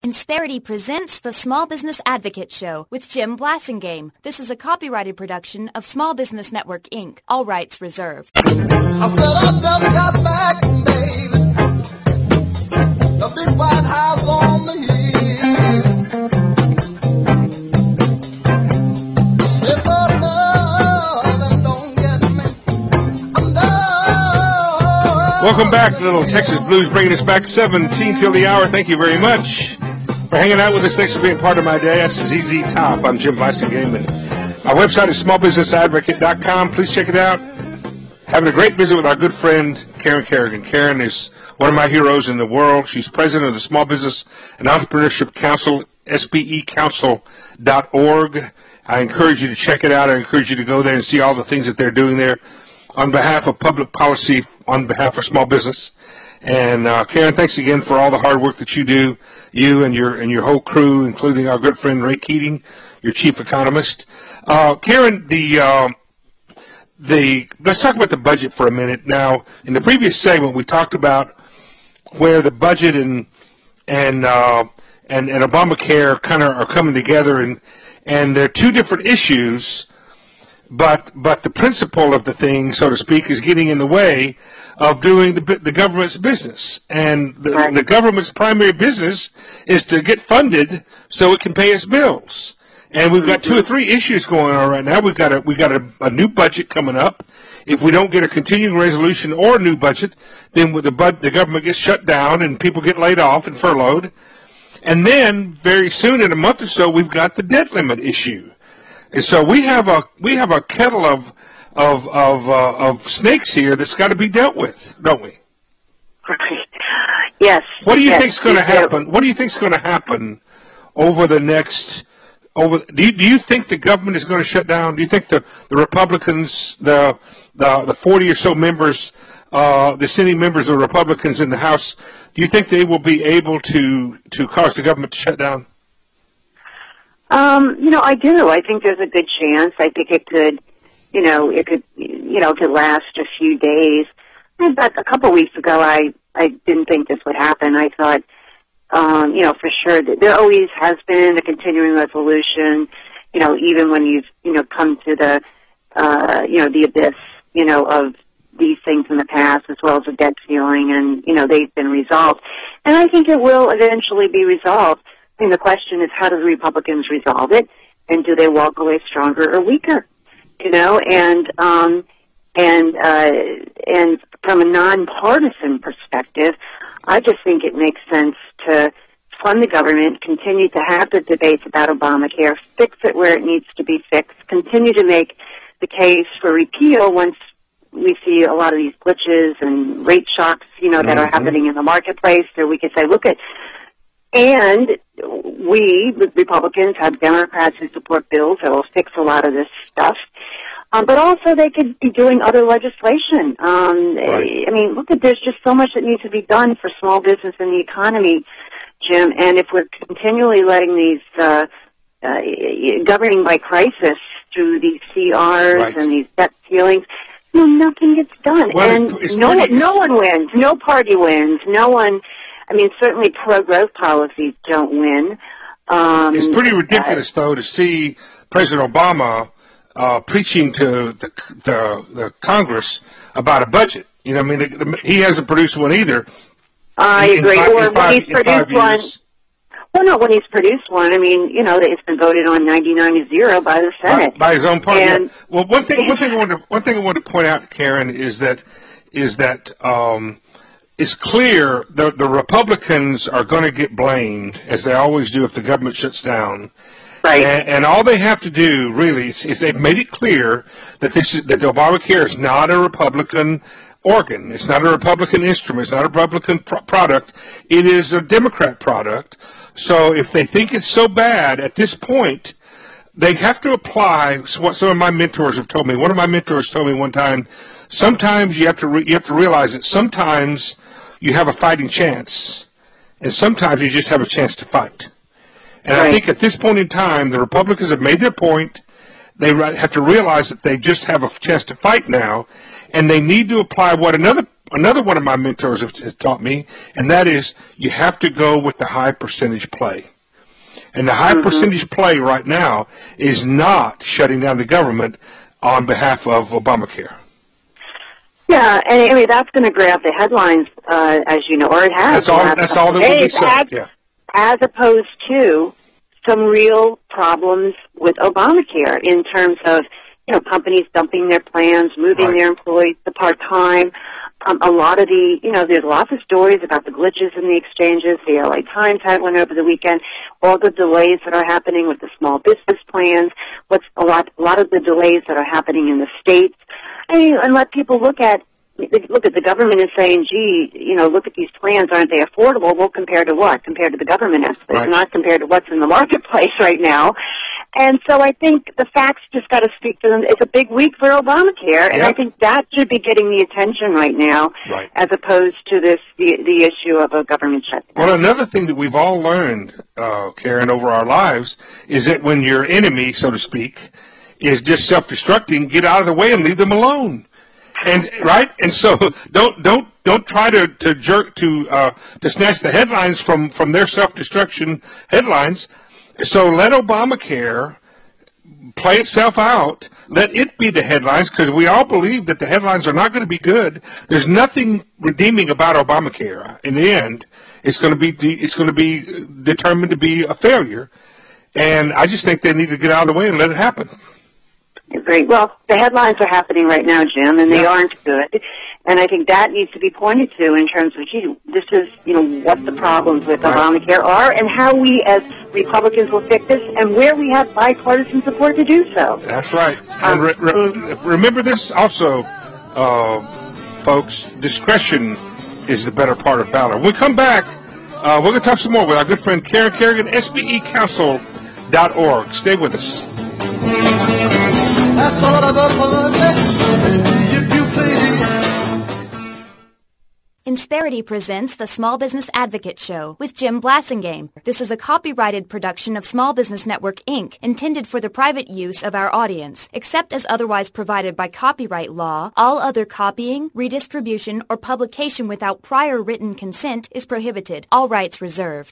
Insperity presents the Small Business Advocate Show with Jim Blasingame. This is a copyrighted production of Small Business Network, Inc. All rights reserved. I said I just got back, baby. The big white house on the hill. If I love and don't get me, I'm done. Welcome back, Little Texas Blues, bringing us back 17 till the hour. Thank you very much for hanging out with us. Thanks for being part of my day. That's ZZ Top. I'm Jim Blasingame, and our website is smallbusinessadvocate.com. Please check it out. Having a great visit with our good friend, Karen Kerrigan. Karen is one of my heroes in the world. She's president of the Small Business and Entrepreneurship Council, SBEcouncil.org. I encourage you to check it out. I encourage you to go there and see all the things that they're doing there on behalf of public policy, on behalf of small business. And Karen, thanks again for all the hard work that you do, you and your whole crew, including our good friend Ray Keating, your chief economist. Karen, let's talk about the budget for a minute. Now, in the previous segment, we talked about where the budget and Obamacare kind of are coming together, and they're two different issues. But the principle of the thing, so to speak, is getting in the way of doing the government's business. And the government's primary business is to get funded so it can pay its bills. And we've got two or three issues going on right now. We've got a new budget coming up. If we don't get a continuing resolution or a new budget, then the government gets shut down and people get laid off and furloughed. And then very soon, in a month or so, we've got the debt limit issue. And so we have a kettle of snakes here that's got to be dealt with, don't we? Right. Yes. What do you think's going to happen? What do you think's going to happen over the next? Do you think the government is going to shut down? Do you think the Republicans, the 40 or so members, the sitting members of the Republicans in the House, do you think they will be able to cause the government to shut down? I do. I think there's a good chance. I think it could last a few days. But a couple weeks ago, I didn't think this would happen. I thought, for sure that there always has been a continuing resolution, even when you've, come to the abyss, of these things in the past, as well as the debt ceiling, and, they've been resolved. And I think it will eventually be resolved. I mean, the question is, how do the Republicans resolve it, and do they walk away stronger or weaker? And from a nonpartisan perspective, I just think it makes sense to fund the government, continue to have the debates about Obamacare, fix it where it needs to be fixed, continue to make the case for repeal once we see a lot of these glitches and rate shocks, that are happening in the marketplace. So we could say, and we, the Republicans, have Democrats who support bills that will fix a lot of this stuff. But also they could be doing other legislation. Right. I mean, there's just so much that needs to be done for small business and the economy, Jim. And if we're continually letting these governing by crisis through these CRs and these debt ceilings, nothing gets done. Well, and no one wins. No party wins. No one. I mean, certainly pro-growth policies don't win. It's pretty ridiculous, though, to see President Obama preaching to the Congress about a budget. He hasn't produced one either. I agree. Or when he's produced one. Well, no, when he's produced one, I mean, it's been voted on 99-0 by the Senate. By his own party. And, Well, one thing I want to point out, Karen, is that it's clear the Republicans are going to get blamed, as they always do, if the government shuts down. Right. And all they have to do, really, is they've made it clear that Obamacare is not a Republican organ. It's not a Republican instrument. It's not a Republican product. It is a Democrat product. So if they think it's so bad at this point, they have to apply what some of my mentors have told me. One of my mentors told me one time, sometimes you have to realize that sometimes you have a fighting chance, and sometimes you just have a chance to fight. And I think at this point in time, the Republicans have made their point. They have to realize that they just have a chance to fight now, and they need to apply what another another one of my mentors has taught me, and that is you have to go with the high percentage play. And the high percentage play right now is not shutting down the government on behalf of Obamacare. Yeah, and I mean that's going to grab the headlines, as you know, or it has. That's all that will be said. Yeah. As opposed to some real problems with Obamacare in terms of, you know, companies dumping their plans, moving their employees to part-time. A lot of there's lots of stories about the glitches in the exchanges. The LA Times had one over the weekend. All the delays that are happening with the small business plans. A lot of the delays that are happening in the states. And let people look at the government is saying, gee, you know, look at these plans, aren't they affordable? Well, compared to what? Compared to the government estimates, not compared to what's in the marketplace right now. And so I think the facts just got to speak to them. It's a big week for Obamacare, and I think that should be getting the attention right now, as opposed to the issue of a government shutdown. Well, another thing that we've all learned, Karen, over our lives is that when your enemy, so to speak, is just self-destructing, get out of the way and leave them alone. And so don't try to jerk to snatch the headlines from their self-destruction headlines. So let Obamacare play itself out. Let it be the headlines, because we all believe that the headlines are not going to be good. There's nothing redeeming about Obamacare. In the end, it's going to be determined to be a failure. And I just think they need to get out of the way and let it happen. Great. Well, the headlines are happening right now, Jim, and they aren't good. And I think that needs to be pointed to in terms of, gee, this is, you know, what the problems with Obamacare are and how we as Republicans will fix this and where we have bipartisan support to do so. That's right. And remember this also, folks, discretion is the better part of valor. When we come back, we're going to talk some more with our good friend Karen Kerrigan, SBEcouncil.org. Stay with us. That's all about if you please. Insperity presents the Small Business Advocate Show with Jim Blasingame. This is a copyrighted production of Small Business Network, Inc., intended for the private use of our audience. Except as otherwise provided by copyright law, all other copying, redistribution, or publication without prior written consent is prohibited. All rights reserved.